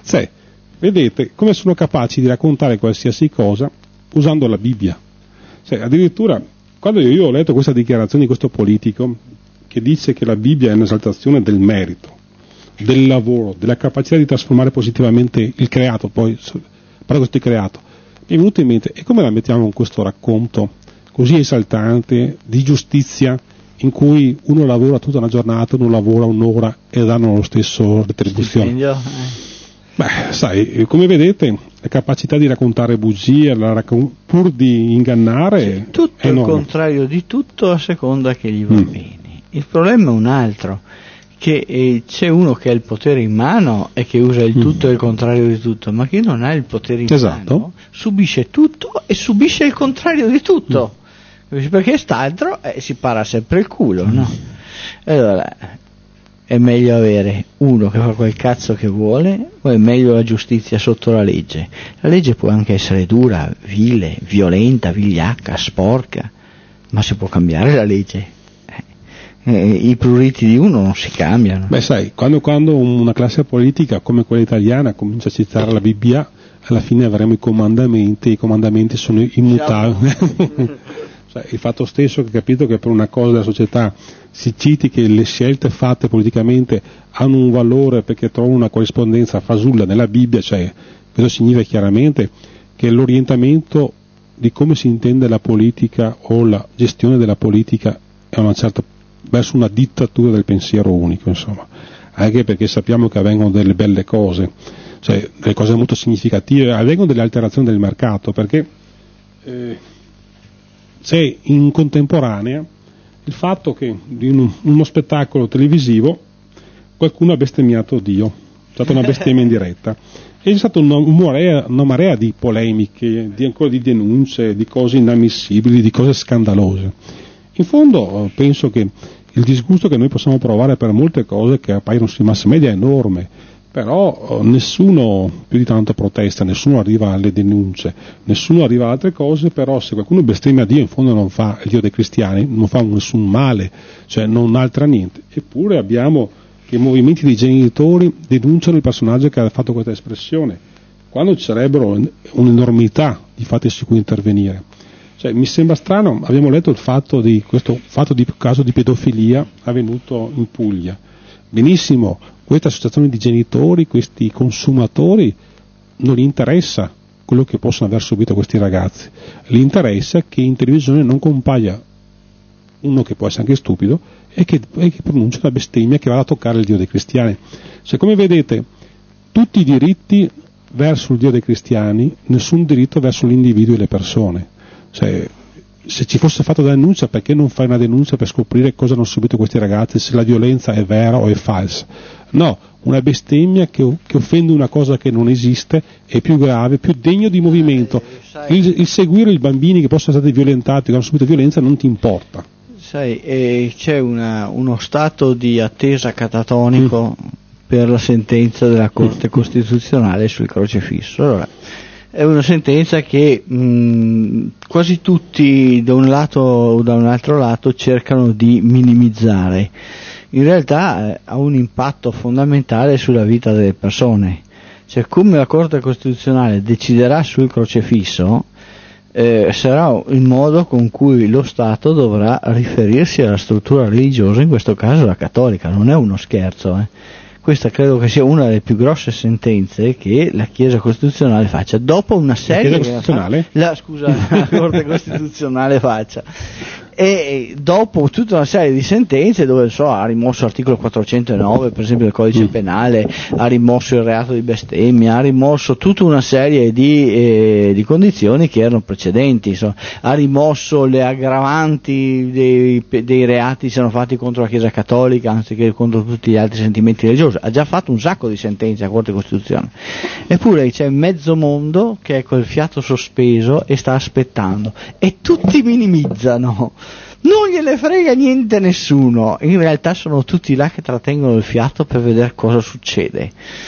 Cioè, vedete come sono capaci di raccontare qualsiasi cosa usando la Bibbia. Cioè, addirittura, quando io ho letto questa dichiarazione di questo politico che dice che la Bibbia è un'esaltazione del merito, del lavoro, della capacità di trasformare positivamente il creato, poi parlo questo creato, mi è venuto in mente, e come la mettiamo in questo racconto così esaltante di giustizia in cui uno lavora tutta una giornata, uno lavora un'ora e danno lo stesso retribuzione? Beh, sai, come vedete, la capacità di raccontare bugie, pur di ingannare, tutto è il contrario di tutto a seconda che gli va bene. Il problema è un altro, che c'è uno che ha il potere in mano e che usa il tutto e il contrario di tutto, ma chi non ha il potere in mano subisce tutto e subisce il contrario di tutto, perché st'altro si para sempre il culo, no? Allora è meglio avere uno che fa quel cazzo che vuole, o è meglio la giustizia sotto la legge? La legge può anche essere dura, vile, violenta, vigliacca, sporca, ma si può cambiare la legge. I pruriti di uno non si cambiano. Beh, sai, quando una classe politica come quella italiana comincia a citare la Bibbia, alla fine avremo i comandamenti sono immutabili. Cioè, il fatto stesso che capito che per una cosa della società si citi che le scelte fatte politicamente hanno un valore perché trovano una corrispondenza fasulla nella Bibbia, cioè questo significa chiaramente che l'orientamento di come si intende la politica o la gestione della politica è verso una dittatura del pensiero unico, insomma, anche perché sappiamo che avvengono delle belle cose, cioè delle cose molto significative, avvengono delle alterazioni del mercato, perché c'è in contemporanea il fatto che in uno spettacolo televisivo qualcuno ha bestemmiato Dio, è stata una bestemmia in diretta, e c'è stata una marea di polemiche, ancora di denunce, di cose inammissibili, di cose scandalose. In fondo penso che il disgusto che noi possiamo provare per molte cose che appaiono sui mass media è enorme, però nessuno più di tanto protesta, nessuno arriva alle denunce, nessuno arriva ad altre cose, però se qualcuno bestemmia Dio in fondo non fa il Dio dei cristiani, non fa nessun male, cioè non altra niente. Eppure abbiamo che i movimenti dei genitori denunciano il personaggio che ha fatto questa espressione, quando ci sarebbero un'enormità di fatti su cui intervenire. Cioè, mi sembra strano, abbiamo letto questo caso di pedofilia avvenuto in Puglia. Benissimo, queste associazioni di genitori, questi consumatori, non gli interessa quello che possono aver subito questi ragazzi, gli interessa che in televisione non compaia uno che può essere anche stupido e che pronuncia una bestemmia che va a toccare il Dio dei cristiani. Cioè, come vedete, tutti i diritti verso il Dio dei cristiani, nessun diritto verso l'individuo e le persone. Cioè, se ci fosse fatta una denuncia, perché non fai una denuncia per scoprire cosa hanno subito questi ragazzi, se la violenza è vera o è falsa? No, una bestemmia che offende una cosa che non esiste è più grave, più degno di movimento. Il seguire i bambini che possono essere violentati, che hanno subito violenza, non ti importa. Sai, c'è uno stato di attesa catatonico per la sentenza della Corte Costituzionale sul crocefisso. Allora, è una sentenza che quasi tutti da un lato o da un altro lato cercano di minimizzare. In realtà ha un impatto fondamentale sulla vita delle persone. Cioè, come la Corte Costituzionale deciderà sul crocefisso, sarà il modo con cui lo Stato dovrà riferirsi alla struttura religiosa, in questo caso la cattolica. Non è uno scherzo, Questa credo che sia una delle più grosse sentenze che la Chiesa Costituzionale faccia, dopo una serie la Corte Costituzionale faccia, e dopo tutta una serie di sentenze dove ha rimosso l'articolo 409 per esempio del codice penale, ha rimosso il reato di bestemmia, ha rimosso tutta una serie di condizioni che erano precedenti, ha rimosso le aggravanti dei reati che sono fatti contro la Chiesa Cattolica anziché contro tutti gli altri sentimenti religiosi. Ha già fatto un sacco di sentenze la Corte Costituzionale, eppure c'è mezzo mondo che è col fiato sospeso e sta aspettando, e tutti minimizzano, non gliene frega niente nessuno, in realtà sono tutti là che trattengono il fiato per vedere cosa succede.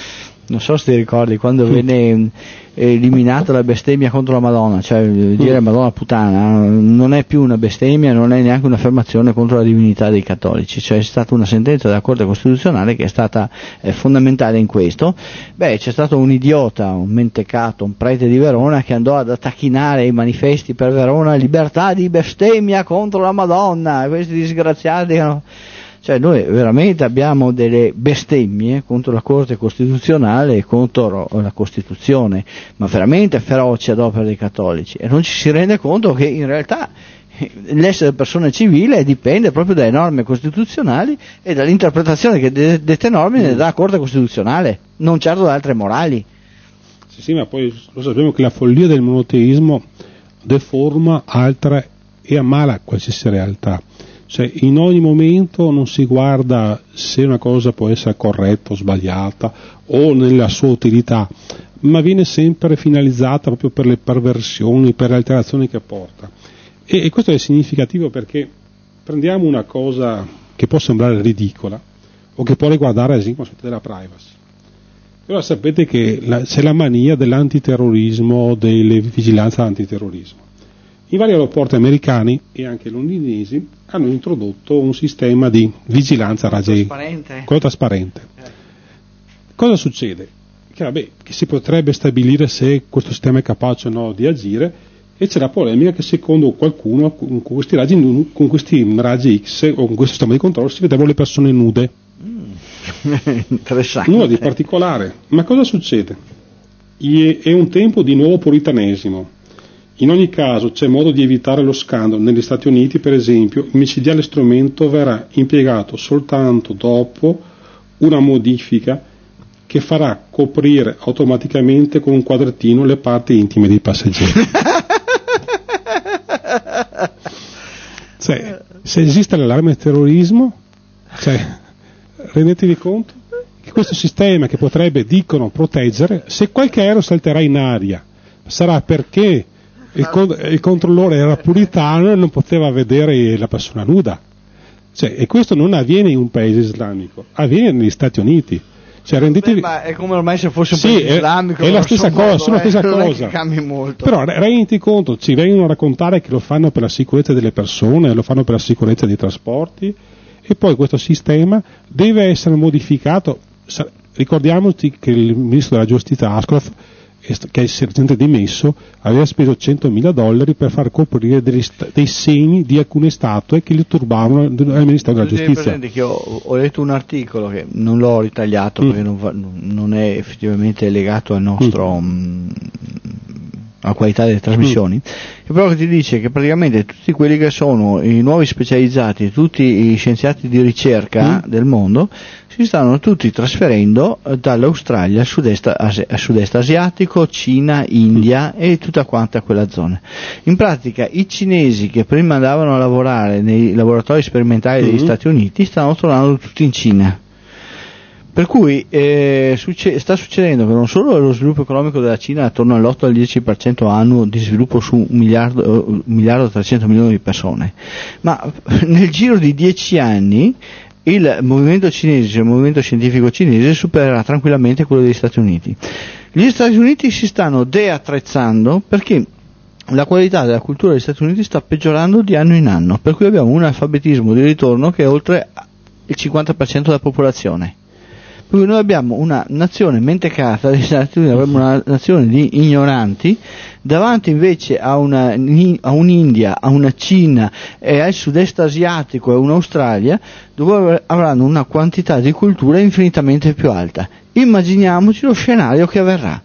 Non so se ti ricordi quando venne eliminata la bestemmia contro la Madonna, cioè dire Madonna puttana non è più una bestemmia, non è neanche un'affermazione contro la divinità dei cattolici, cioè è stata una sentenza della Corte Costituzionale che è stata fondamentale in questo. C'è stato un idiota, un mentecato, un prete di Verona che andò ad attacchinare i manifesti per Verona, libertà di bestemmia contro la Madonna, questi disgraziati. Cioè noi veramente abbiamo delle bestemmie contro la Corte Costituzionale e contro la Costituzione, ma veramente feroci ad opera dei cattolici, e non ci si rende conto che in realtà l'essere persona civile dipende proprio dalle norme costituzionali e dall'interpretazione che dette norme ne dà la Corte Costituzionale, non certo da altre morali. Sì, ma poi lo sappiamo che la follia del monoteismo deforma, altera e ammala qualsiasi realtà. Cioè in ogni momento non si guarda se una cosa può essere corretta o sbagliata o nella sua utilità, ma viene sempre finalizzata proprio per le perversioni, per le alterazioni che porta. E questo è significativo perché prendiamo una cosa che può sembrare ridicola o che può riguardare ad esempio l'aspetto della privacy. Però sapete che c'è la mania dell'antiterrorismo, delle vigilanze antiterrorismo. I vari aeroporti americani e anche londinesi hanno introdotto un sistema di vigilanza a raggi quello trasparente. Cosa succede? Che si potrebbe stabilire se questo sistema è capace o no di agire, e c'è la polemica che secondo qualcuno con questi raggi X o con questo sistema di controllo si vedevano le persone nude. Interessante. Nulla di particolare. Ma cosa succede? È un tempo di nuovo puritanesimo. In ogni caso c'è modo di evitare lo scandalo. Negli Stati Uniti, per esempio, il micidiale strumento verrà impiegato soltanto dopo una modifica che farà coprire automaticamente con un quadrettino le parti intime dei passeggeri. Cioè, se esiste l'allarme terrorismo, rendetevi conto che questo sistema che potrebbe, dicono, proteggere, se qualche aereo salterà in aria, sarà perché il controllore era puritano e non poteva vedere la persona nuda. E questo non avviene in un paese islamico, avviene negli Stati Uniti. Rendetevi... Ma è come ormai se fosse un paese islamico. È la stessa cosa, sono la stessa cosa. Cambia molto. Però renditi conto, ci vengono a raccontare che lo fanno per la sicurezza delle persone, lo fanno per la sicurezza dei trasporti, e poi questo sistema deve essere modificato. Ricordiamoci che il ministro della giustizia Ashcroft, che è il sergente dimesso, aveva speso $100.000 per far coprire dei segni di alcune statue che li turbavano al Ministero della Giustizia. Che ho letto un articolo che non l'ho ritagliato perché non è effettivamente legato al nostro alla qualità delle trasmissioni, che però ti dice che praticamente tutti quelli che sono i nuovi specializzati, tutti i scienziati di ricerca del mondo si stanno tutti trasferendo dall'Australia al sud-est asiatico, Cina, India e tutta quanta quella zona. In pratica i cinesi che prima andavano a lavorare nei laboratori sperimentali degli Stati Uniti stanno tornando tutti in Cina. Per cui sta succedendo che non solo lo sviluppo economico della Cina è attorno all'8 al 10% annuo di sviluppo su 1 miliardo e 300 milioni di persone, ma nel giro di 10 anni il movimento cinese, cioè il movimento scientifico cinese, supererà tranquillamente quello degli Stati Uniti. Gli Stati Uniti si stanno deattrezzando perché la qualità della cultura degli Stati Uniti sta peggiorando di anno in anno, per cui abbiamo un analfabetismo di ritorno che è oltre il 50% della popolazione. Per cui noi abbiamo una nazione mentecata degli Stati Uniti, abbiamo una nazione di ignoranti davanti invece a un'India, a una Cina e al sud-est asiatico e a un'Australia dove avranno una quantità di cultura infinitamente più alta. Immaginiamoci lo scenario che avverrà.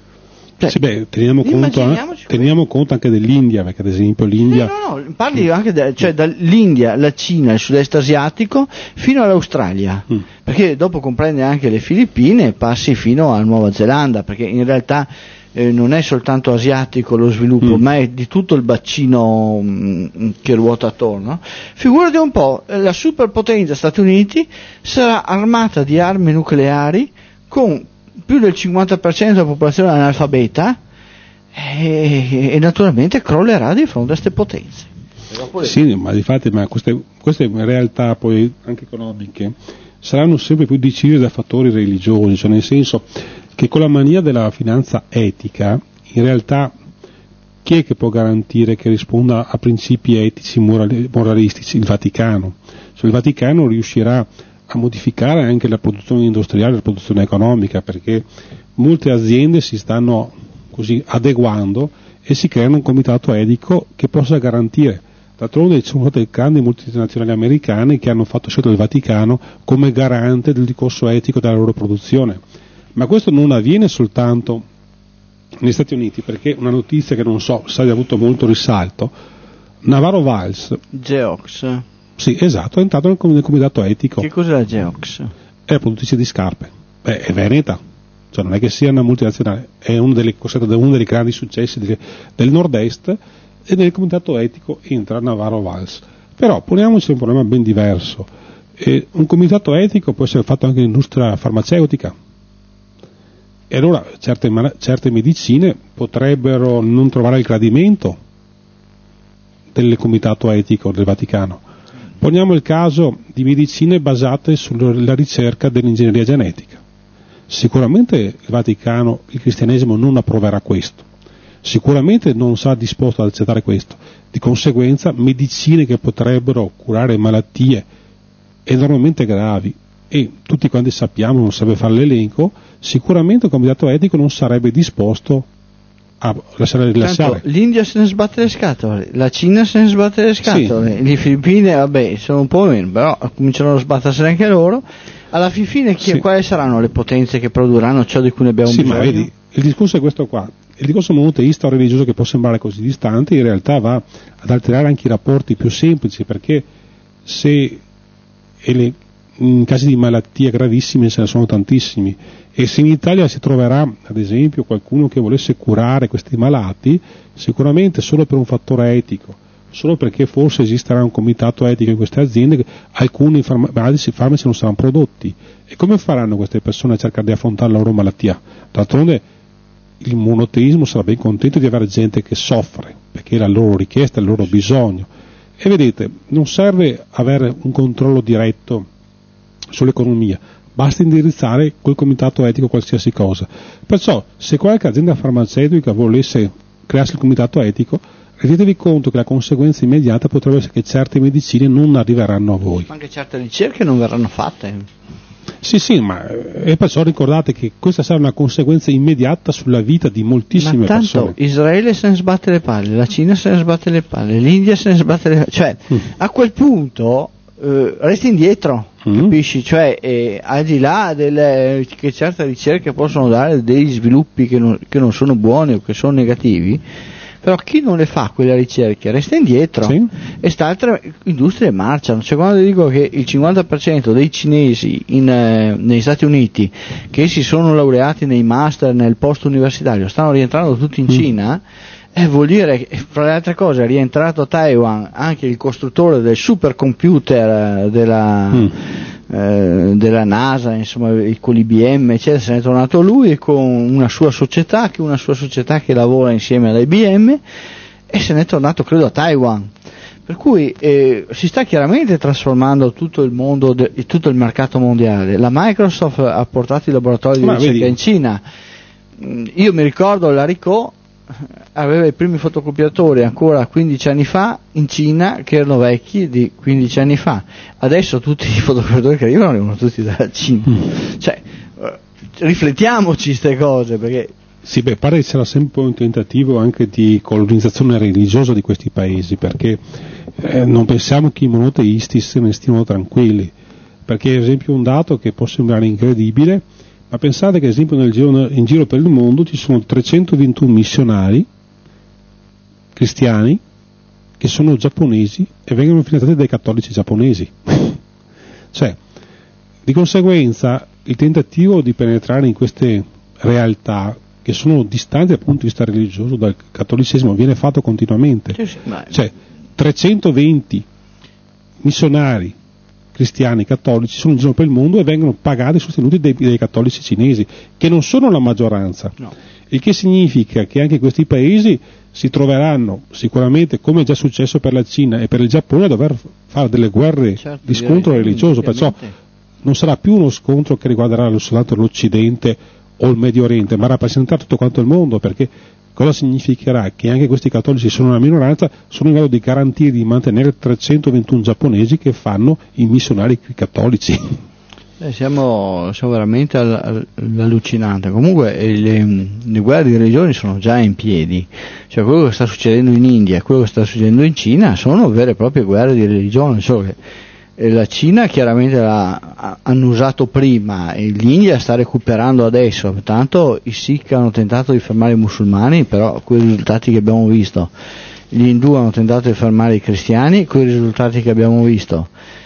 Teniamo conto anche dell'India, perché ad esempio l'India... parli anche dall'India, la Cina, il sud-est asiatico fino all'Australia, perché dopo comprende anche le Filippine e passi fino alla Nuova Zelanda, perché in realtà non è soltanto asiatico lo sviluppo, ma è di tutto il bacino che ruota attorno. Figurati un po', la superpotenza Stati Uniti sarà armata di armi nucleari con più del 50% della popolazione analfabeta e naturalmente crollerà di fronte a queste potenze. Sì, ma queste realtà poi anche economiche saranno sempre più decise da fattori religiosi, cioè nel senso che con la mania della finanza etica, in realtà, chi è che può garantire che risponda a principi etici moralistici? Il Vaticano. Cioè, il Vaticano riuscirà a modificare anche la produzione industriale, la produzione economica, perché molte aziende si stanno così adeguando e si creano un comitato etico che possa garantire. D'altronde ci sono state grandi multinazionali americane che hanno fatto scelta del Vaticano come garante del discorso etico della loro produzione. Ma questo non avviene soltanto negli Stati Uniti, perché una notizia che non so se abbia avuto molto risalto, Navarro Valls, Geox. sì, esatto, è entrato nel comitato etico. Che cos'è la Geox? È la produttrice di scarpe, è veneta, cioè non è che sia una multinazionale, è uno dei grandi successi del nord-est, e nel comitato etico entra Navarro Valls. Però poniamoci un problema ben diverso. Un comitato etico può essere fatto anche nell'industria farmaceutica, e allora certe medicine potrebbero non trovare il gradimento del comitato etico del Vaticano. Poniamo il caso di medicine basate sulla ricerca dell'ingegneria genetica. Sicuramente il Vaticano, il cristianesimo non approverà questo, sicuramente non sarà disposto ad accettare questo. Di conseguenza medicine che potrebbero curare malattie enormemente gravi, e tutti quanti sappiamo, non sarebbe fare l'elenco, sicuramente il comitato etico non sarebbe disposto a lasciare rilasciare. Tanto, l'India se ne sbatte le scatole, la Cina se ne sbatte le scatole, sì. Le Filippine vabbè sono un po' meno, però cominciano a sbattersene anche loro. Alla fine sì. Quali saranno le potenze che produrranno ciò di cui ne abbiamo bisogno? Ma vedi, il discorso è questo qua. Il discorso monoteista o religioso, che può sembrare così distante, in realtà va ad alterare anche i rapporti più semplici, perché se in casi di malattie gravissime ce ne sono tantissimi, e se in Italia si troverà ad esempio qualcuno che volesse curare questi malati, sicuramente solo per un fattore etico, solo perché forse esisterà un comitato etico in queste aziende, alcuni farmaci non saranno prodotti. E come faranno queste persone a cercare di affrontare la loro malattia? D'altronde il monoteismo sarà ben contento di avere gente che soffre, perché è la loro richiesta, il loro bisogno. E vedete, non serve avere un controllo diretto sull'economia, basta indirizzare quel comitato etico qualsiasi cosa. Perciò, se qualche azienda farmaceutica volesse crearsi il comitato etico, rendetevi conto che la conseguenza immediata potrebbe essere che certe medicine non arriveranno a voi. Anche certe ricerche non verranno fatte. Sì, ma e perciò ricordate che questa sarà una conseguenza immediata sulla vita di moltissime persone. Ma tanto Israele se ne sbatte le palle, la Cina se ne sbatte le palle, l'India se ne sbatte le palle, cioè a quel punto resti indietro, capisci? Cioè al di là che certe ricerche possono dare degli sviluppi che non sono buoni o che sono negativi, però chi non le fa quelle ricerche resta indietro, sì. E sta altre industrie marciano. Cioè, quando dico che il 50% dei cinesi negli Stati Uniti che si sono laureati nei master nel post universitario stanno rientrando tutti in Cina, vuol dire che, fra le altre cose, è rientrato a Taiwan anche il costruttore del supercomputer della NASA, insomma, con l'IBM, eccetera. Se ne è tornato lui con una sua società che lavora insieme all'IBM, e se ne è tornato credo a Taiwan. Per cui si sta chiaramente trasformando tutto il mondo, tutto il mercato mondiale. La Microsoft ha portato i laboratori di ricerca in Cina. Io mi ricordo l'Aricoh aveva i primi fotocopiatori ancora 15 anni fa in Cina, che erano vecchi di 15 anni fa. Adesso tutti i fotocopiatori che arrivano tutti dalla Cina. Cioè, riflettiamoci queste cose, perché sì, pare che c'era sempre un tentativo anche di colonizzazione religiosa di questi paesi, perché non pensiamo che i monoteisti se ne stiano tranquilli, perché ad esempio un dato che può sembrare incredibile, ma pensate che ad esempio in giro per il mondo ci sono 321 missionari cristiani che sono giapponesi e vengono finanziati dai cattolici giapponesi. Cioè, di conseguenza, il tentativo di penetrare in queste realtà che sono distanti dal punto di vista religioso dal cattolicesimo viene fatto continuamente. Cioè, 320 missionari cristiani cattolici sono in giro per il mondo e vengono pagati e sostenuti dai cattolici cinesi, che non sono la maggioranza, no. Il che significa che anche questi paesi si troveranno sicuramente, come è già successo per la Cina e per il Giappone, a dover fare delle guerre di scontro religioso, perciò non sarà più uno scontro che riguarderà soltanto l'Occidente o il Medio Oriente, ma rappresentare tutto quanto il mondo, perché cosa significherà? Che anche questi cattolici sono una minoranza, sono in grado di garantire di mantenere 321 giapponesi che fanno i missionari cattolici. Siamo veramente all'allucinante. Comunque le guerre di religioni sono già in piedi, cioè quello che sta succedendo in India e quello che sta succedendo in Cina sono vere e proprie guerre di religione, solo che la Cina chiaramente hanno usato prima e l'India sta recuperando adesso, tanto i Sikh hanno tentato di fermare i musulmani, però quei risultati che abbiamo visto, gli Hindu hanno tentato di fermare i cristiani, quei risultati che abbiamo visto.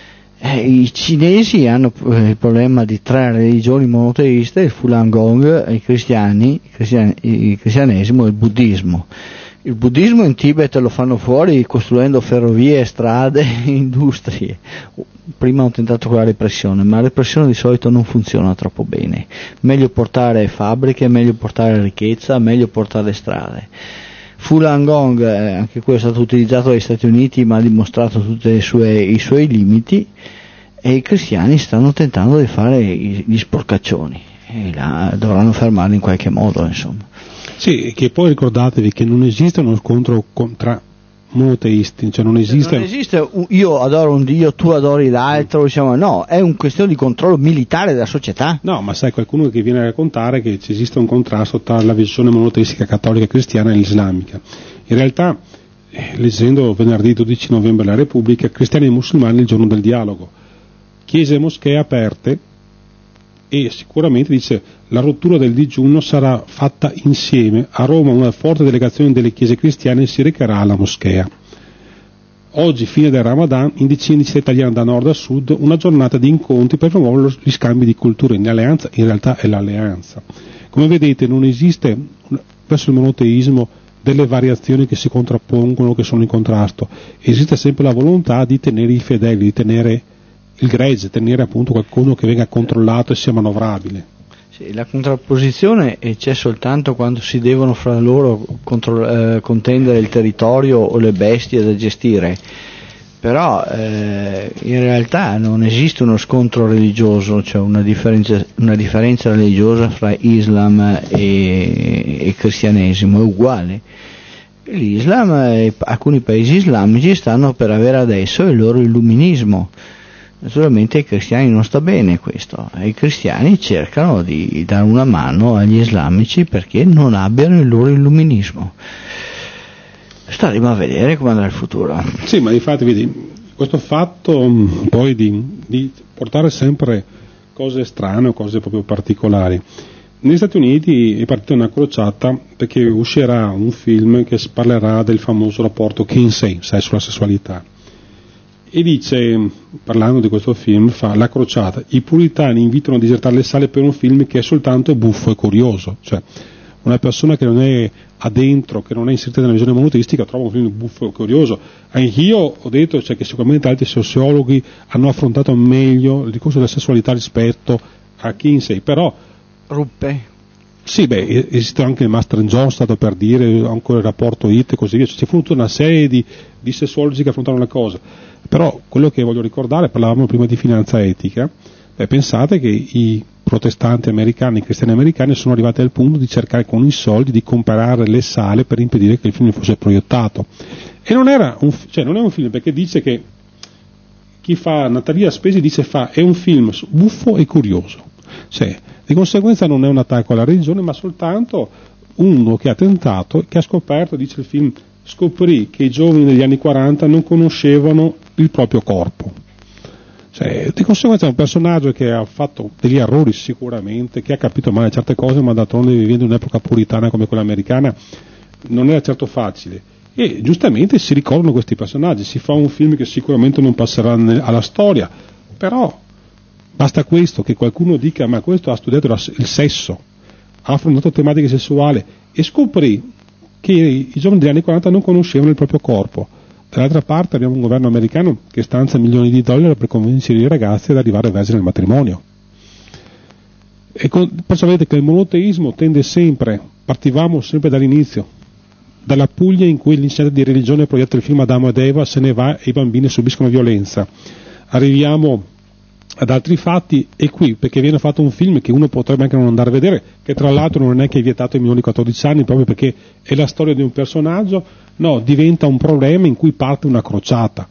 I cinesi hanno il problema di 3 religioni monoteiste, il Falun Gong, il cristianesimo e il buddismo. Il buddismo in Tibet lo fanno fuori costruendo ferrovie, strade, industrie. Prima hanno tentato con la repressione, ma la repressione di solito non funziona troppo bene. Meglio portare fabbriche, meglio portare ricchezza, meglio portare strade. Falun Gong, anche quello è stato utilizzato dagli Stati Uniti, ma ha dimostrato tutti i suoi limiti, e i cristiani stanno tentando di fare gli sporcaccioni, e dovranno fermarli in qualche modo, insomma. Sì, che poi ricordatevi che non esiste uno scontro tra monoteisti, cioè non esiste io adoro un dio, tu adori l'altro, diciamo, no, è un questione di controllo militare della società. No, ma sai, qualcuno che viene a raccontare che esiste un contrasto tra la visione monoteistica cattolica cristiana e l'islamica. In realtà, leggendo venerdì 12 novembre la Repubblica, cristiani e musulmani il giorno del dialogo, chiese e moschee aperte, e sicuramente dice la rottura del digiuno sarà fatta insieme. A Roma una forte delegazione delle chiese cristiane si recherà alla moschea. Oggi, fine del Ramadan, in decine di città italiane da nord a sud, una giornata di incontri per promuovere gli scambi di culture in alleanza. In realtà è l'alleanza. Come vedete, non esiste verso il monoteismo delle variazioni che si contrappongono, che sono in contrasto. Esiste sempre la volontà di tenere i fedeli, di tenere il gregge, tenere appunto qualcuno che venga controllato e sia manovrabile. Sì, la contrapposizione c'è soltanto quando si devono fra loro contendere il territorio o le bestie da gestire, però in realtà non esiste uno scontro religioso, cioè una differenza religiosa fra Islam e cristianesimo, è uguale. L'Islam e alcuni paesi islamici stanno per avere adesso il loro illuminismo. Naturalmente ai cristiani non sta bene questo, e i cristiani cercano di dare una mano agli islamici perché non abbiano il loro illuminismo. Staremo a vedere come andrà il futuro. Sì, ma infatti vedi, questo fatto poi di portare sempre cose strane o cose proprio particolari. Negli Stati Uniti è partita una crociata perché uscirà un film che parlerà del famoso rapporto Kinsey, sai, sulla sessualità. E dice, parlando di questo film, fa la crociata, i puritani invitano a disertare le sale per un film che è soltanto buffo e curioso, cioè una persona che non è addentro, che non è inserita nella visione monoteistica trova un film buffo e curioso. Anch'io ho detto che sicuramente altri sociologi hanno affrontato meglio il discorso della sessualità rispetto a Kinsey, però ruppe. Sì, esiste anche il Master John, stato per dire, ancora il rapporto IT e così via, c'è tutta una serie di sessuologi che affrontano la cosa. Però quello che voglio ricordare, parlavamo prima di finanza etica, pensate che i protestanti americani, i cristiani americani sono arrivati al punto di cercare con i soldi di comprare le sale per impedire che il film fosse proiettato. E non è un film, perché dice che chi fa Natalia Spesi dice è un film buffo e curioso. Cioè, di conseguenza non è un attacco alla religione, ma soltanto uno che ha tentato, che ha scoperto, dice il film, scoprì che i giovani degli anni 40 non conoscevano il proprio corpo. Cioè, di conseguenza è un personaggio che ha fatto degli errori sicuramente, che ha capito male certe cose, ma d'altronde vivendo in un'epoca puritana come quella americana non era certo facile. E giustamente si ricordano questi personaggi, si fa un film che sicuramente non passerà alla storia, però basta questo, che qualcuno dica ma questo ha studiato il sesso, ha affrontato tematiche sessuali e scoprì che i giovani degli anni 40 non conoscevano il proprio corpo. Dall'altra parte abbiamo un governo americano che stanzia milioni di dollari per convincere i ragazzi ad arrivare vergini al matrimonio. E perciò vedete che il monoteismo tende sempre, partivamo sempre dall'inizio, dalla Puglia in cui l'insegnante di religione proietta il film Adamo ed Eva, se ne va e i bambini subiscono violenza. Arriviamo ad altri fatti, e qui perché viene fatto un film che uno potrebbe anche non andare a vedere, che tra l'altro non è che è vietato ai minori di 14 anni, proprio perché è la storia di un personaggio, no, diventa un problema in cui parte una crociata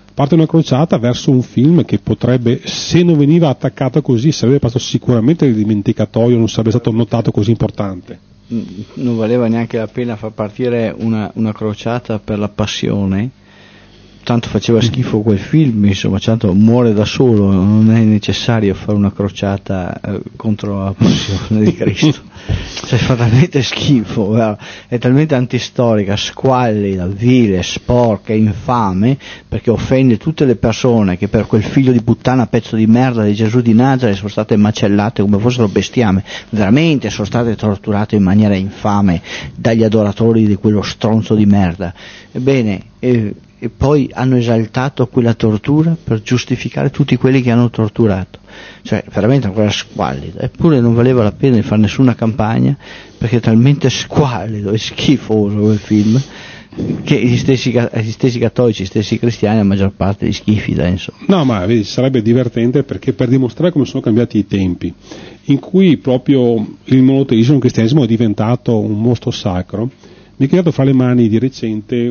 verso un film che potrebbe, se non veniva attaccato così, sarebbe passato sicuramente nel dimenticatoio, non sarebbe stato notato così importante. Non valeva neanche la pena far partire una crociata per la passione, tanto faceva schifo quel film, insomma, tanto muore da solo, non è necessario fare una crociata contro la passione di Cristo. Cioè, fa talmente schifo, guarda, è talmente antistorica, squallida, vile, sporca, infame, perché offende tutte le persone che per quel figlio di puttana, pezzo di merda di Gesù di Nazareth, sono state macellate come fossero bestiame, veramente sono state torturate in maniera infame dagli adoratori di quello stronzo di merda. Ebbene, e poi hanno esaltato quella tortura per giustificare tutti quelli che hanno torturato, cioè veramente una cosa squallida, eppure non valeva la pena di fare nessuna campagna, perché è talmente squallido e schifoso quel film che gli stessi cattolici, gli stessi cristiani, la maggior parte di schifi, insomma. No, ma vedi, sarebbe divertente, perché per dimostrare come sono cambiati i tempi, in cui proprio il monoteismo, il cristianesimo è diventato un mostro sacro, mi è capitato fra le mani di recente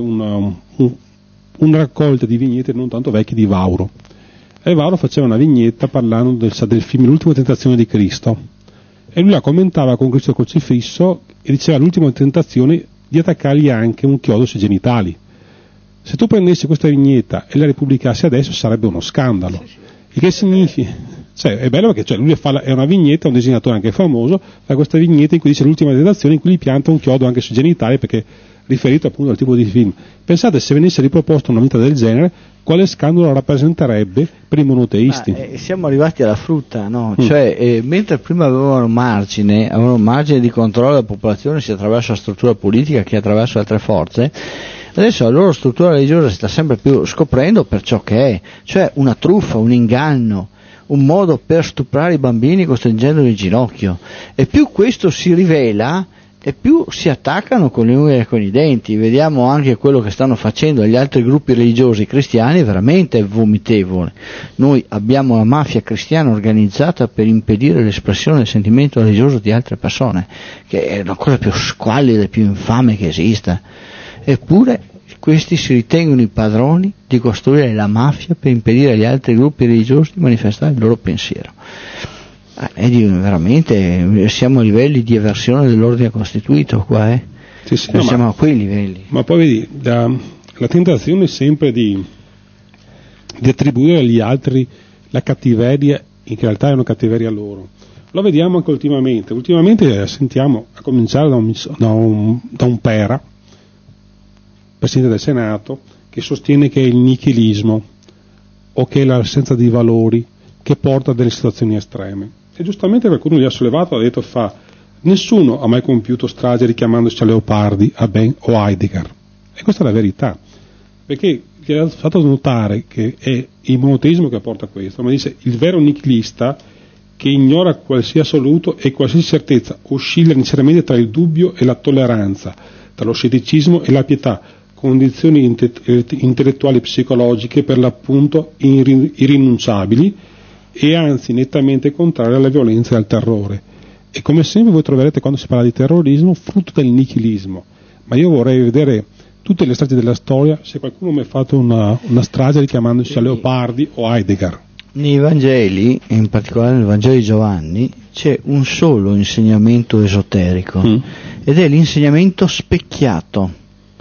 una raccolta di vignette non tanto vecchie di Vauro, e Vauro faceva una vignetta parlando del film L'ultima tentazione di Cristo, e lui la commentava con Cristo crocifisso e diceva l'ultima tentazione di attaccargli anche un chiodo sui genitali. Se tu prendessi questa vignetta e la ripubblicassi adesso sarebbe uno scandalo. Il che significa, cioè, è bello perché lui è una vignetta, un disegnatore anche famoso, fa questa vignetta in cui dice l'ultima tentazione, in cui gli pianta un chiodo anche sui genitali, perché riferito appunto al tipo di film. Pensate, se venisse riproposta una vita del genere, quale scandalo rappresenterebbe per i monoteisti? Siamo arrivati alla frutta, no? Cioè, mentre prima avevano margine di controllo della popolazione sia attraverso la struttura politica che attraverso altre forze, adesso la loro struttura religiosa si sta sempre più scoprendo per ciò che è, cioè una truffa, un inganno, un modo per stuprare i bambini costringendoli in ginocchio, e più questo si rivela e più si attaccano con le unghie e con i denti. Vediamo anche quello che stanno facendo gli altri gruppi religiosi cristiani, veramente è vomitevole. Noi abbiamo la mafia cristiana organizzata per impedire l'espressione del sentimento religioso di altre persone, che è una cosa più squallida e più infame che esista, eppure questi si ritengono i padroni di costruire la mafia per impedire agli altri gruppi religiosi di manifestare il loro pensiero. Veramente siamo a livelli di eversione dell'ordine costituito qua, Sì, siamo a quei livelli. Ma poi vedi, la tentazione è sempre di attribuire agli altri la cattiveria, in realtà è una cattiveria loro. Lo vediamo anche ultimamente sentiamo, a cominciare da un Pera, Presidente del Senato, che sostiene che è il nichilismo o che è l'assenza di valori che porta a delle situazioni estreme. E giustamente qualcuno gli ha sollevato, ha detto nessuno ha mai compiuto strage richiamandosi a Leopardi, a Ben o Heidegger. E questa è la verità, perché gli ha fatto notare che è il monoteismo che porta a questo, ma dice il vero nichilista che ignora qualsiasi assoluto e qualsiasi certezza oscilla necessariamente tra il dubbio e la tolleranza, tra lo scetticismo e la pietà, condizioni intellettuali e psicologiche per l'appunto irrinunciabili e anzi nettamente contrarie alla violenza e al terrore. E come sempre voi troverete, quando si parla di terrorismo, frutto del nichilismo. Ma io vorrei vedere tutte le stragi della storia, se qualcuno mi ha fatto una strage richiamandosi a Leopardi o Heidegger. Nei Vangeli, in particolare nel Vangelo di Giovanni, c'è un solo insegnamento esoterico, ed è l'insegnamento specchiato.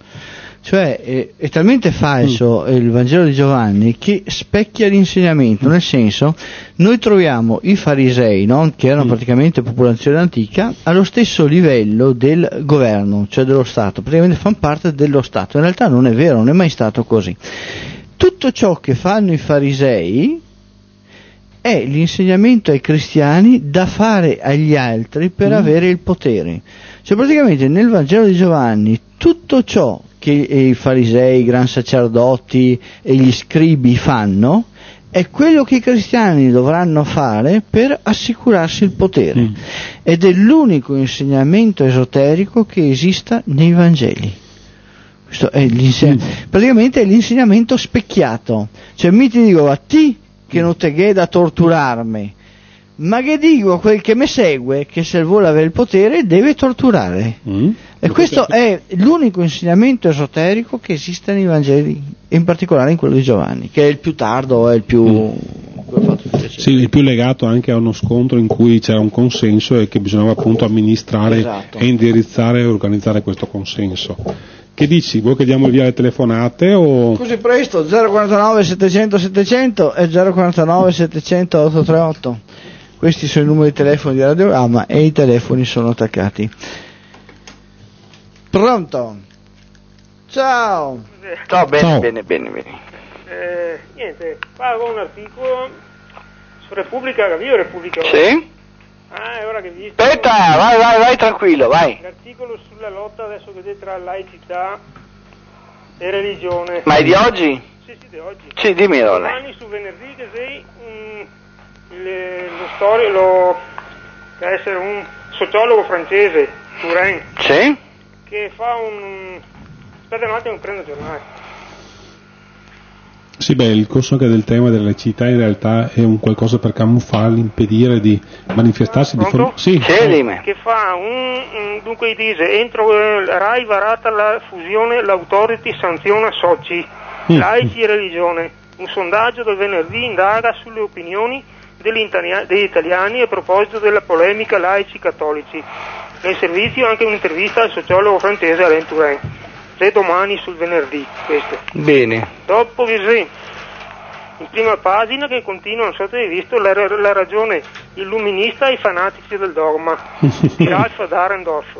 Cioè è talmente falso il Vangelo di Giovanni che specchia l'insegnamento, nel senso, noi troviamo i farisei, no? Che erano praticamente popolazione antica, allo stesso livello del governo, cioè dello Stato, praticamente fanno parte dello Stato. In realtà non è vero, non è mai stato così. Tutto ciò che fanno i farisei è l'insegnamento ai cristiani da fare agli altri per avere il potere. Cioè praticamente nel Vangelo di Giovanni tutto ciò che i farisei, i gran sacerdoti e gli scribi fanno è quello che i cristiani dovranno fare per assicurarsi il potere, ed è l'unico insegnamento esoterico che esista nei Vangeli. Questo è praticamente è l'insegnamento specchiato, cioè mi ti dico a te che non te che da torturarmi, ma che dico quel che mi segue, che se vuole avere il potere deve torturare. E questo è l'unico insegnamento esoterico che esiste nei Vangeli, in particolare in quello di Giovanni, che è il più tardo, è il più... Sì, il più legato anche a uno scontro in cui c'era un consenso e che bisognava appunto amministrare, esatto, e indirizzare e organizzare questo consenso. Che dici? Vuoi che diamo via le telefonate o... Così presto, 049 700 700 e 049 700 838. Questi sono i numeri di telefono di Radiogramma e i telefoni sono attaccati. Pronto? Ciao! Ciao, bene, Ciao. bene. Niente, qua avevo un articolo su Repubblica, capito Repubblica? Sì? Ah, ora che hai visto... Aspetta, vai tranquillo, vai. L'articolo sulla lotta adesso che c'è tra laicità e religione. Ma è di oggi? Sì, di oggi. Sì, dimmi allora. Domani su venerdì che sei che essere un sociologo francese, Turin, Sì? che fa un... Aspetta un attimo, prendo il giornale. Sì, beh, il corso anche del tema della laicità in realtà è un qualcosa per camuffare, impedire di manifestarsi di forma... Sì, dimmi. Che fa dunque dice, entro RAI varata la fusione, l'autority sanziona soci, laici e religione. Un sondaggio del venerdì indaga sulle opinioni degli italiani a proposito della polemica laici-cattolici. Nel servizio anche un'intervista al sociologo francese Alain Turin. Le domani sul venerdì, questo. Bene. Dopo vi sei in prima pagina che continua, non so se hai visto, la ragione illuminista ai fanatici del dogma di Ralph Dahrendorf.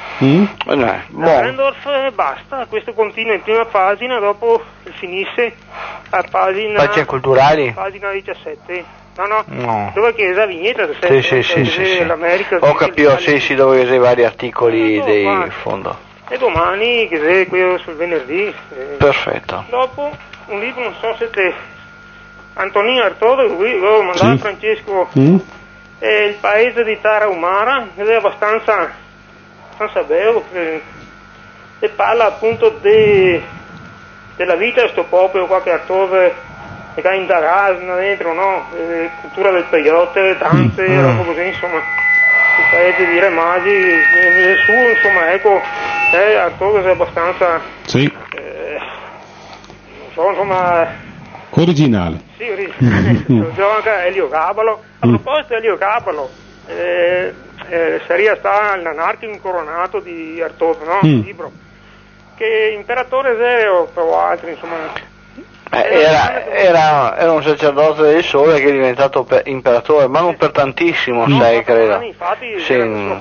Dahrendorf basta, questo continua in prima pagina, dopo finisce a pagina culturali? Pagina 17. No. Dove che è la vignetta? Sì. L'America. Ho capito, sì, dove sei vari articoli di fondo. E domani, che è qui sul venerdì. Perfetto. Dopo un libro, non so se te... Antonino Arturo, lui lo mandava Francesco, è il paese di Tarahumara, ed è abbastanza bello, e parla appunto della vita di questo popolo qua che Arturo che ha in Daraz dentro, no? Cultura del peyote, danze, roba così, insomma, il paese di Re Magi, nel suo, insomma, ecco, Arturo è abbastanza, Sì. non so, insomma, originale. Sì, originale. Anche Elio Gabalo. A proposito di Elio Gabalo, sarebbe stato l'anarchico incoronato di Arturo, no? Il libro. Che imperatore zero o altri, insomma. Era un sacerdote del sole che è diventato imperatore, ma non per tantissimo, credo. Anni, infatti, sì.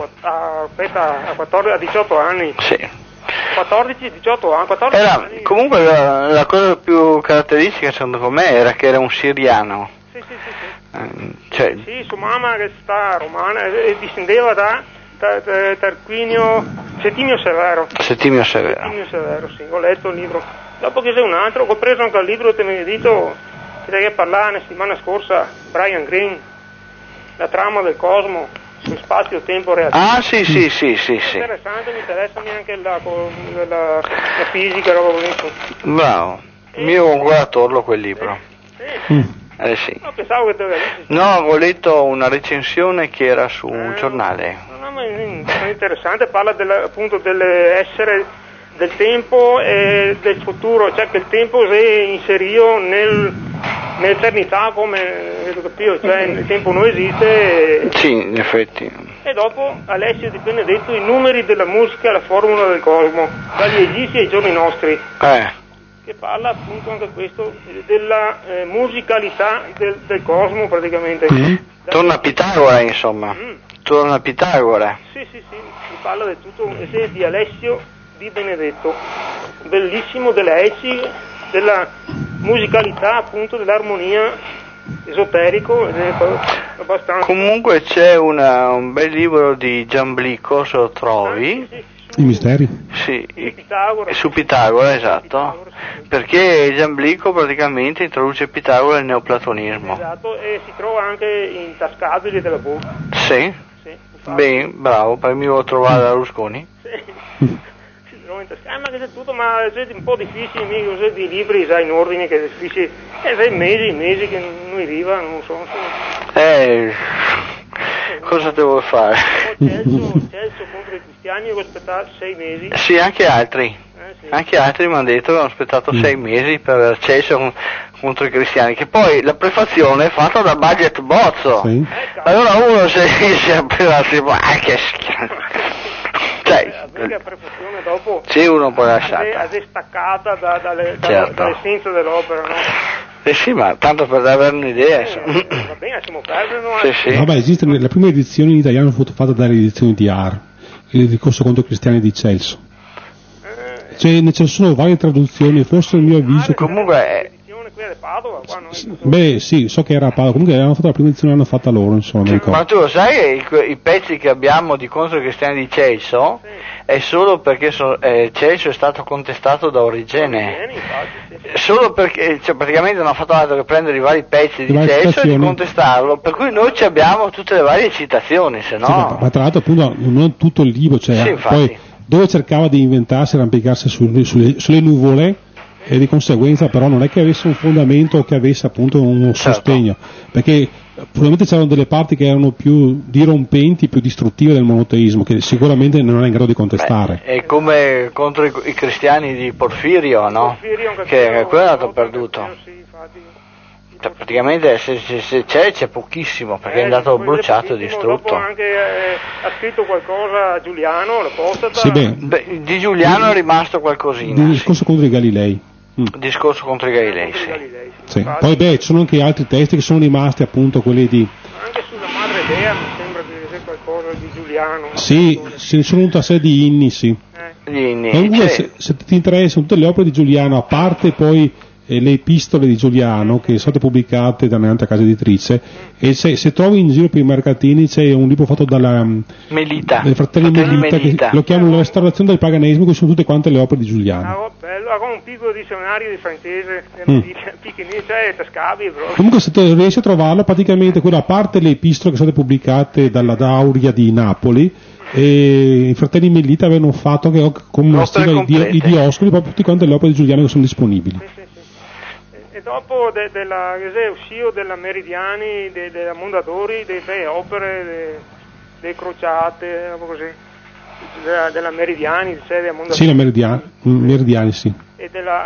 a 18 anni. Sì. 14-18 anni. 14 anni. Comunque la cosa più caratteristica secondo me era che era un siriano. Sì. Sì, sua mamma che sta romana e discendeva da Tarquinio Settimio Severo. Settimio Severo, sì, ho letto il libro. Dopo che c'è un altro, ho preso anche il libro te ne dico che parlava la settimana scorsa, Brian Greene, la trama del cosmo, sul spazio-tempo relativo. Ah, sì. Interessante, mi interessa anche la fisica, roba così. Bravo, io ho ancora torlo quel libro. Sì. Sì. No, pensavo che te l'avessi. No, avevo letto una recensione che era su un giornale. No, ma è interessante, parla appunto dell'essere del tempo e del futuro, cioè che il tempo si è inserito nell'eternità, come vedo capito, cioè il tempo non esiste. Sì, in effetti. E dopo Alessio Di Benedetto, i numeri della musica, la formula del cosmo, dagli Egizi ai giorni nostri. Che parla appunto anche questo della musicalità del cosmo praticamente. Torna a Pitagora, insomma. Torna a Pitagora. Sì, si parla di tutto, di Alessio Di Benedetto, bellissimo, delle ecci, della musicalità appunto, dell'armonia esoterico, ed è abbastanza... Comunque c'è un bel libro di Giamblico, se lo trovi. I misteri? Sì, su Pitagora, esatto, perché Giamblico praticamente introduce Pitagora al neoplatonismo. Esatto, e si trova anche in Tascabili della Book. Sì? Bene, bravo, poi mi devo trovare da Rusconi. Ma che c'è tutto, ma è un po' difficile, di libri già in ordine, che è difficile, sei mesi che noi riva, non so. Cosa devo fare? Celso contro i cristiani, ho aspettato 6 mesi. Sì, anche altri. Sì. Anche altri mi hanno detto che hanno aspettato 6 mesi per Celso contro i cristiani, che poi la prefazione è fatta da Budget Bozzo. Sì. Allora uno si appena si può, che schifo. La prefazione dopo sì, uno può lasciare. È staccata Certo. dall'essenza dell'opera, no? Sì, ma tanto per avere un'idea. Va bene, lasciamo perdere, no? Sì. No, esiste la prima edizione in italiano fu fatta dalle edizioni di Ar, il ricorso contro i cristiani di Celso. Ce ne sono varie traduzioni, forse il mio avviso. Comunque Qui a Padova, qua, no? Beh, sì, so che era a Padova, comunque l'hanno fatto la prima edizione, l'hanno fatta loro, insomma, mi ricordo. Ma tu lo sai che i pezzi che abbiamo di contro i cristiani di Celso è solo perché Celso è stato contestato da Origene. Solo perché praticamente non ha fatto altro che prendere i vari pezzi di Celso e di contestarlo, per cui noi ci abbiamo tutte le varie citazioni, se no. Sì, ma tra l'altro appunto non tutto il libro, cioè sì, poi dove cercava di inventarsi, arrampicarsi sulle nuvole, e di conseguenza però non è che avesse un fondamento o che avesse appunto un sostegno, perché probabilmente c'erano delle parti che erano più dirompenti, più distruttive del monoteismo, che sicuramente non è in grado di contestare. È come contro i cristiani di Porfirio, no? Che quello è andato perduto. Cioè, praticamente se c'è pochissimo, perché è andato bruciato e distrutto. Dopo ha scritto qualcosa a Giuliano, l'Apostata. Sì, di Giuliano è rimasto qualcosina. Il discorso contro i Galilei. Discorso contro i Galilei, sì. Poi ci sono anche altri testi che sono rimasti, appunto quelli di... Anche sulla Madre Dea mi sembra che sia qualcosa di Giuliano. Sì, ce ne sono una serie di inni, sì. Gli inni. Comunque, se ti interessano tutte le opere di Giuliano, a parte poi le epistole di Giuliano che sono state pubblicate da un'altra casa editrice, e se trovi in giro per i mercatini c'è un libro fatto dalla Melita, dai fratelli Melita, che lo chiamano La restaurazione del paganesimo, che sono tutte quante le opere di Giuliano. Bello, ha un piccolo dizionario di francese, piccolino, cioè tascabile proprio. Comunque se riesci a trovarlo, praticamente quella, a parte le epistole che sono state pubblicate dalla Dauria di Napoli, e i fratelli Melita avevano fatto anche come stile i Dioscuri, proprio tutte quante le opere di Giuliano che sono disponibili. Sì. E dopo uscito della Meridiani, della Mondadori, delle opere, delle crociate, così, della Meridiani, della Mondadori. Sì, la Meridiani, sì. E della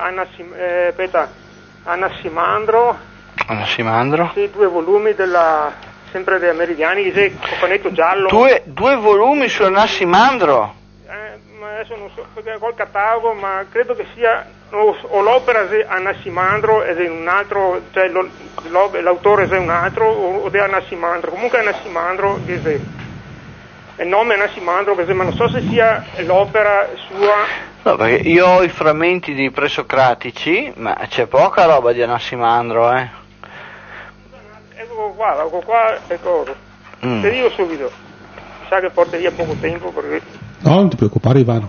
Anassimandro. Anassimandro? Sì, 2 volumi sempre della Meridiani, che cofanetto giallo. Due volumi su Anassimandro? Ma adesso non so, perché col catalogo, ma credo che sia o l'opera di Anassimandro ed è un altro, cioè l'autore è un altro, o di Anassimandro. Comunque Anassimandro, che è il nome Anassimandro, ma non so se sia l'opera sua. No, perché io ho i frammenti di presocratici, ma c'è poca roba di Anassimandro, Ecco qua, ecco. Te dico subito. Mi sa che porta via poco tempo perché... No, non ti preoccupare, Ivano.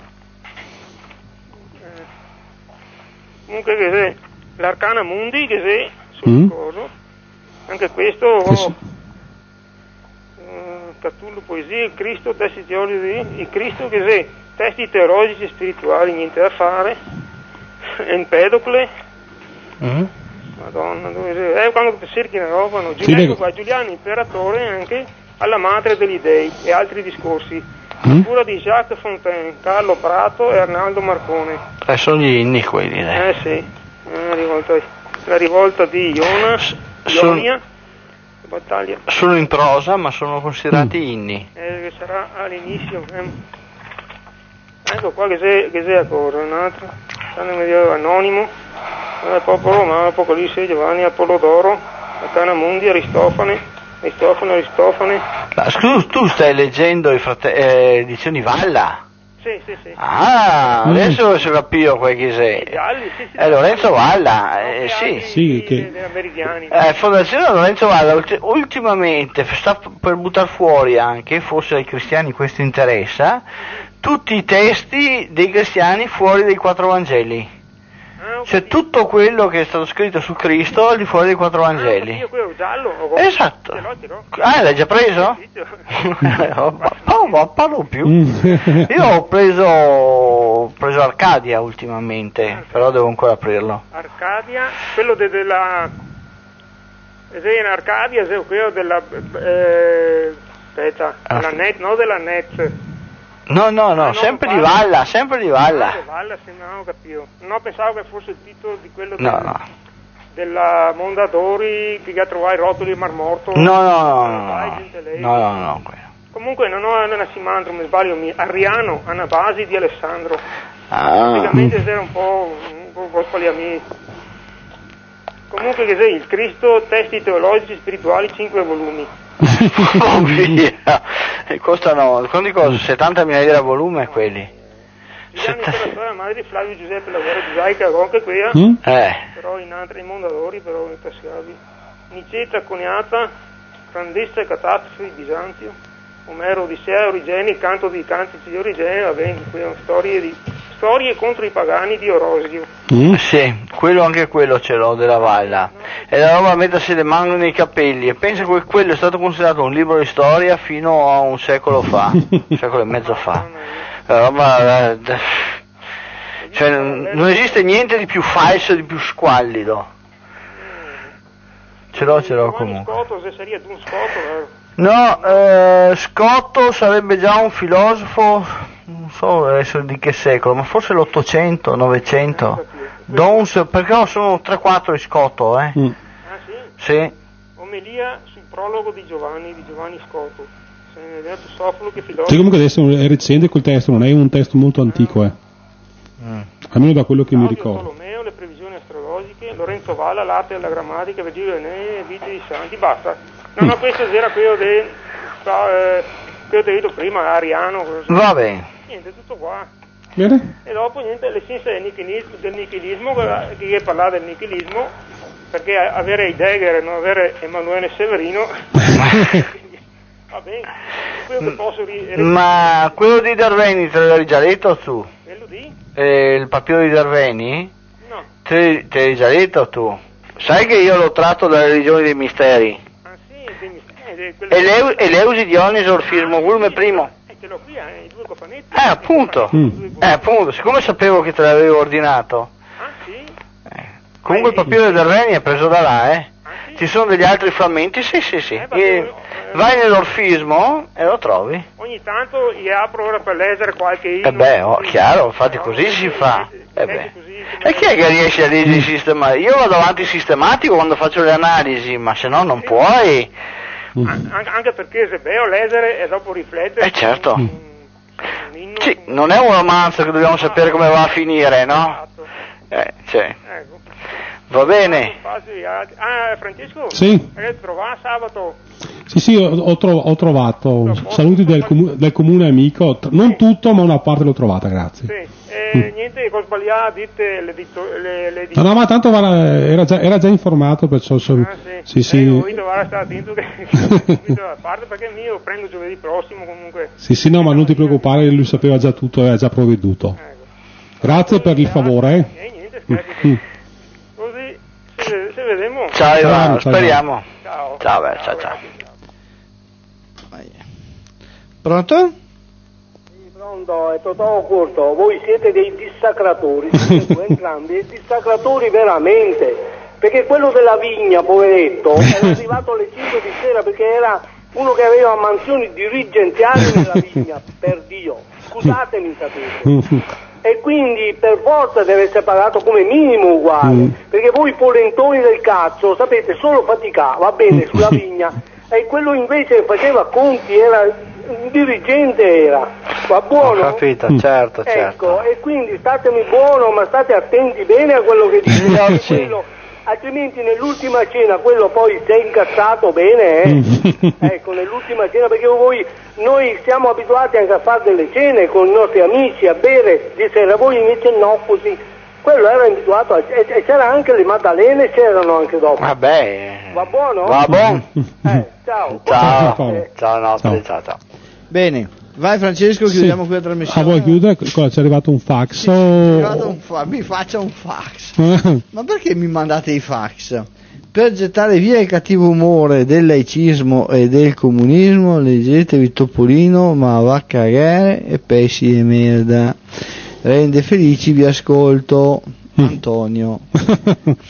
Comunque che sei l'Arcana Mundi, che sei sul coso. Anche questo Catullo Poesie, il Cristo, testi teologici, il Cristo, che sei testi teologici e spirituali, niente da fare. Empedocle. Madonna, dove sei? Quando cerchi una roba, no? Giuliano Imperatore, anche alla madre degli dei e altri discorsi. Cura di Jacques Fontaine, Carlo Prato e Arnaldo Marcone. Sono gli inni quelli, sì, la rivolta di Ionia, battaglia. Sono in prosa, ma sono considerati inni. Che sarà all'inizio. Ecco qua che sei a cosa, un altro. Anonimo, popolo romano, Apocalisse, Giovanni, Apollodoro, Arcana Mundi, Aristofane. Ma tu stai leggendo edizioni Valla? Sì. Adesso se capisco quel che sei. È Lorenzo Valla, sì, che... Fondazione Lorenzo Valla ultimamente sta per buttare fuori anche, forse ai cristiani questo interessa, tutti i testi dei cristiani fuori dai 4 Vangeli. Cioè tutto quello che è stato scritto su Cristo al di fuori dei 4 Vangeli. Io quello giallo. Esatto. L'hai già preso? Parlo più. Io ho preso Arcadia ultimamente, però devo ancora aprirlo. Arcadia, quello della in Arcadia, se quello della della Net, no della Net. No, sempre di Valla, sempre di Valla. Valla, sì, non ho capito. No, pensavo che fosse il titolo di quello della Mondadori che ha trovato i rotoli di Mar Morto. No. Comunque non ho una Simandro, mi sbaglio, Arriano, Anabasi di Alessandro. Praticamente era un po' sbagliami. Comunque che sei il Cristo, testi teologici spirituali, 5 volumi. Oh via, costano, quanti costano? 70.000 lire a volume quelli. Gli anni per la storia madre di Flavio Giuseppe, la guerra giudaica, anche quella, però in altri Mondadori, però in Tascavi. Niceta, Coniata, grandezza e catastrofe di Bisanzio, Omero, Odissea, Origeni, canto di cantici di Origeni, va bene, qui sono storie contro i pagani di Orosio. Sì, anche quello ce l'ho della Valla. È la roba a mettersi le mani nei capelli, e penso che quello è stato considerato un libro di storia fino a un secolo fa, un secolo e mezzo fa. La roba, cioè, non esiste niente di più falso, di più squallido. Ce l'ho comunque. Scotto, se sarebbe un Scotto, No, Scotto sarebbe già un filosofo, non so adesso di che secolo, ma forse l'800, 900. Dons, perché no, sono 3-4 di Scotto, Ah sì? Sì. Omelia sul prologo di Giovanni Scotto. Sofolo, che filosofo. Sì, comunque adesso è recente quel testo, non è un testo molto antico, almeno da quello che mi ricordo. Tolomeo, le previsioni astrologiche, Lorenzo Valla, l'arte della grammatica, Virgilio Enea, vite di santi, basta. No, questo era quello che ho detto prima, Ariano. Va bene. Niente, tutto qua. Bene. E dopo niente, le scienze del nichilismo, che parlava del nichilismo, perché avere Heidegger e non avere Emanuele Severino, va bene, quello che posso Ma quello di Derveni te l'avevi già detto tu? Quello di? Il papiro di Derveni? No. Te l'avevi già detto tu? Sai che io l'ho tratto dalle religioni dei misteri? Dei misteri, E l'Eusi di ogni esorfismo, volume primo. Ce l'ho qui, i 2 cofanetti. Appunto. Appunto, siccome sapevo che te l'avevo ordinato. Ah sì? Comunque il papiro di Derveni è preso da là, Ci sono degli altri frammenti, sì. Vai nell'orfismo e lo trovi. Ogni tanto gli apro ora per leggere qualche inno. Chiaro, infatti così si fa. E chi è che riesce a leggere sistematico? Io vado avanti sistematico quando faccio le analisi, ma se no non puoi. Anche perché se bello leggere e dopo riflettere. Certo. Sì, non è un romanzo che dobbiamo sapere come va a finire, no? Ecco. Va bene. Francesco? Sì. Hai trovato sabato? Sì, ho trovato. Saluti del comune amico. Non tutto, ma una parte l'ho trovata, grazie. Sì. Niente, con sbagliato dite l'editore. No, ma tanto era già informato, perciò sì. Ho capito, ora sta attento che a parte, perché io prendo giovedì prossimo comunque. Sì, no, ma non ti preoccupare, lui sapeva già tutto, aveva già provveduto. Grazie per il favore. Niente, scherzi. Così se vediamo. Ciao Ivano, speriamo. Ciao. Ciao. Pronto? Pronto, è Totò Curto, voi siete dei dissacratori, siete entrambi, dissacratori veramente, perché quello della vigna, poveretto, era arrivato alle 5 di sera perché era uno che aveva mansioni dirigenziali nella vigna, per Dio, scusatemi sapete. E quindi per forza deve essere pagato come minimo uguale, perché voi polentoni del cazzo sapete solo faticare, va bene, sulla vigna, e quello invece che faceva conti era un dirigente, va buono? Ho capito, certo. Ecco, e quindi statemi buono, ma state attenti bene a quello che dite, quello, altrimenti nell'ultima cena quello poi si è incazzato bene, ecco, nell'ultima cena, perché noi siamo abituati anche a fare delle cene con i nostri amici, a bere di sera, voi invece no, così. Quello era abituato e c'era anche le maddalene, c'erano anche dopo. Vabbè. Va buono? Va buono. Ciao. Ciao. Bene, vai Francesco, chiudiamo qui la trasmissione. Vuoi chiudere? C'è arrivato un fax? Mi faccia un fax. Ma perché mi mandate i fax? Per gettare via il cattivo umore del laicismo e del comunismo, leggetevi Topolino, ma va a cagare e pesci di merda. Rende felici, vi ascolto. Antonio.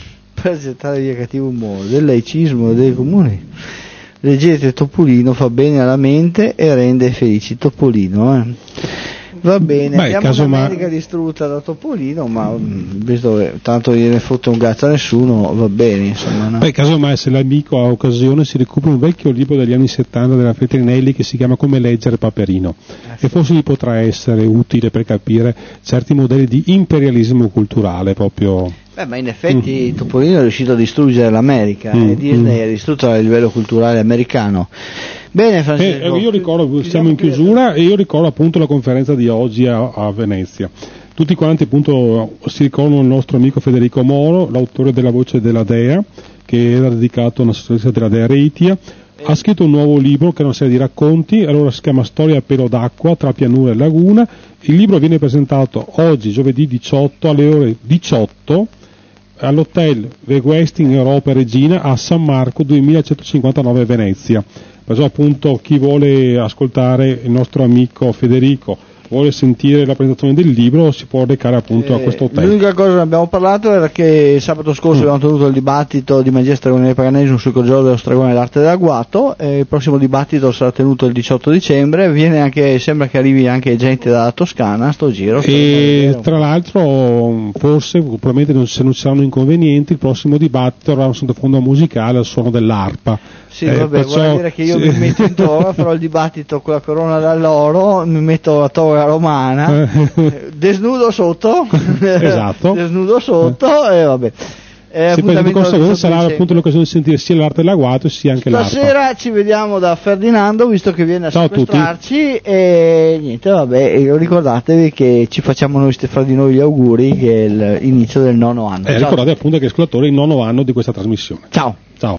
per gettare via cattivo umore, del laicismo dei comuni. Leggete Topolino, fa bene alla mente e rende felici. Topolino, Va bene, abbiamo un'America distrutta da Topolino, ma visto che tanto gliene fotte un cazzo a nessuno, va bene, insomma. No? Casomai, se l'amico ha occasione, si recupera un vecchio libro degli anni 70 della Feltrinelli che si chiama Come leggere Paperino, e forse gli potrà essere utile per capire certi modelli di imperialismo culturale proprio. Ma in effetti Topolino è riuscito a distruggere l'America e Disney è distrutto a livello culturale americano. Bene, Francesco. Io ricordo, siamo in chiusura e io ricordo appunto la conferenza di oggi a Venezia. Tutti quanti appunto si ricordano il nostro amico Federico Moro, l'autore della Voce della Dea, che era dedicato a una storica della Dea Reitia. Ha scritto un nuovo libro che è una serie di racconti, allora si chiama Storia a pelo d'acqua tra pianura e laguna. Il libro viene presentato oggi, giovedì 18 alle ore 18 all'hotel The Westin Europa Regina a San Marco 2159 Venezia. Perciò appunto chi vuole ascoltare il nostro amico Federico, vuole sentire la presentazione del libro, si può recare appunto a questo hotel. L'unica cosa che abbiamo parlato era che sabato scorso abbiamo tenuto il dibattito di Magia Stregone del Paganesimo sul Corridoio dello Stregone e l'arte dell'agguato, e il prossimo dibattito sarà tenuto il 18 dicembre, sembra che arrivi anche gente dalla Toscana sto giro. E tra l'altro forse, probabilmente se non ci saranno inconvenienti, il prossimo dibattito avrà un sottofondo musicale al suono dell'arpa. Sì, vuol dire che io mi metto in toga, farò il dibattito con la corona d'alloro, mi metto la toga romana, desnudo sotto, esatto. Desnudo sotto e vabbè. Di conseguenza sarà appunto l'occasione di sentire sia l'arte dell'agguato sia anche l'arpa. Stasera ci vediamo da Ferdinando, visto che viene a sequestrarci, e niente, vabbè, ricordatevi che ci facciamo noi fra di noi gli auguri, che è l'inizio del 9° anno. Ricordate appunto che è l'ascoltatore il 9° anno di questa trasmissione. Ciao.